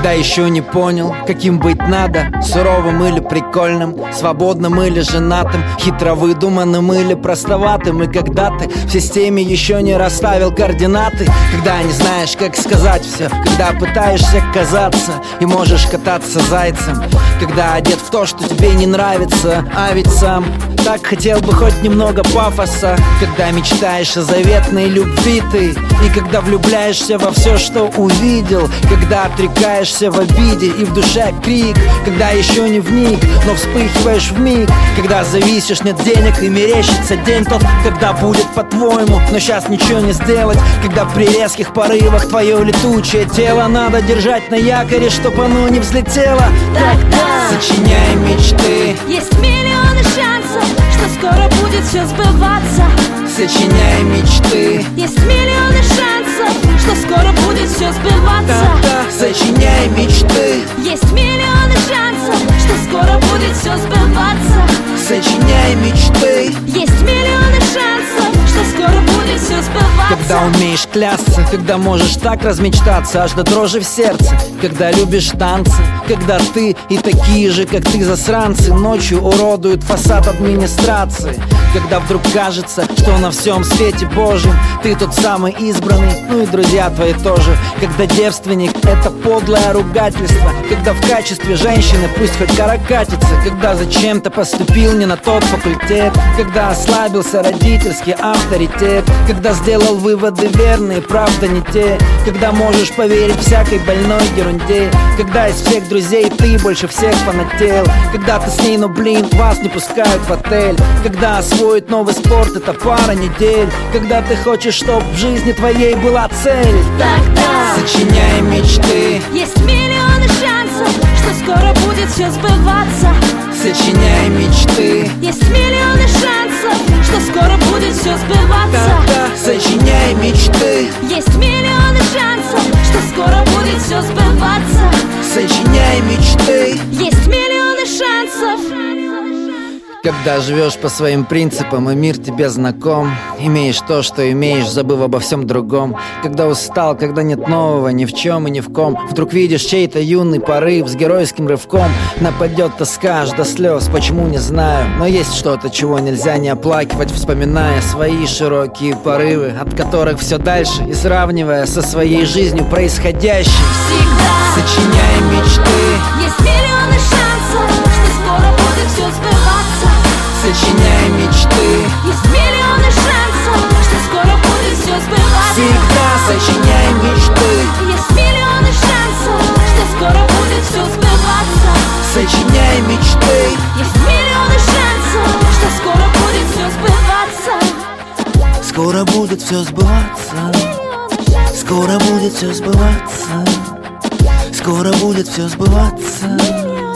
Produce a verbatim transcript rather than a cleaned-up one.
Когда еще не понял, каким быть надо, суровым или прикольным, свободным или женатым, хитро выдуманным или простоватым. И когда ты в системе еще не расставил координаты, когда не знаешь, как сказать все, когда пытаешься казаться и можешь кататься зайцем, когда одет в то, что тебе не нравится, а ведь сам так хотел бы хоть немного пафоса. Когда мечтаешь о заветной любви ты, и когда влюбляешься во все, что увидел, когда отрекаешься в обиде и в душе крик, когда еще не вник, но вспыхиваешь вмиг, когда зависишь, нет денег и мерещится день тот, когда будет по-твоему, но сейчас ничего не сделать, когда при резких порывах твое летучее тело надо держать на якоре, чтоб оно не взлетело. Тогда сочиняй мечты. Есть миллионы шансов, что скоро будет все сбываться. Сочиняй мечты. Есть миллионы шансов, что скоро будет все сбываться. Тогда сочиняй мечты. Есть миллионы шансов, что скоро будет все сбываться. Сочиняй мечты. Есть миллионы шансов, что скоро будет все сбываться. Когда умеешь клясться, когда можешь так размечтаться аж до дрожи в сердце, когда любишь танцы, когда ты и такие же, как ты, засранцы ночью уродуют фасад администрации, когда вдруг кажется, что на всем свете Божьем ты тот самый избранный, ну и друзья твои тоже. Когда девственник — это подлое ругательство, когда в качестве женщины пусть хоть каракатица, когда зачем-то поступил не на тот факультет, когда ослабился родительский авторитет, когда сделал выводы верные, правда не те, когда можешь поверить всякой больной ерунде, когда из всех друзей ты больше всех фанател, когда ты с ней, но блин, вас не пускают в отель, когда освоить новый спорт — это пара недель, когда ты хочешь, чтоб в жизни твоей была цель. Тогда сочиняй мечты. Есть миллионы шансов, что скоро будет все сбываться. Сочиняй мечты. Есть миллионы шансов, что скоро будет все сбываться. Тогда сочиняй мечты. Есть миллионы шансов, что скоро будет все сбываться. Сочиняй мечты. Есть миллионы шансов. Когда живешь по своим принципам и мир тебе знаком, имеешь то, что имеешь, забыв обо всем другом. Когда устал, когда нет нового ни в чем и ни в ком, вдруг видишь чей-то юный порыв с геройским рывком. Нападет тоска аж до слез, почему не знаю, но есть что-то, чего нельзя не оплакивать, вспоминая свои широкие порывы, от которых все дальше, и сравнивая со своей жизнью происходящим. Всегда сочиняй мечты. Есть миллионы шансов, что скоро будет все сбываться. Сочиняй мечты. Есть миллионы шансов, что скоро будет все сбываться. Всегда сочиняй мечты. Есть миллионы шансов, что скоро будет все сбываться. Сочиняй мечты. Есть миллионы шансов, что скоро будет все сбываться. Скоро будет все сбываться. Скоро будет все сбываться. Скоро будет все сбываться.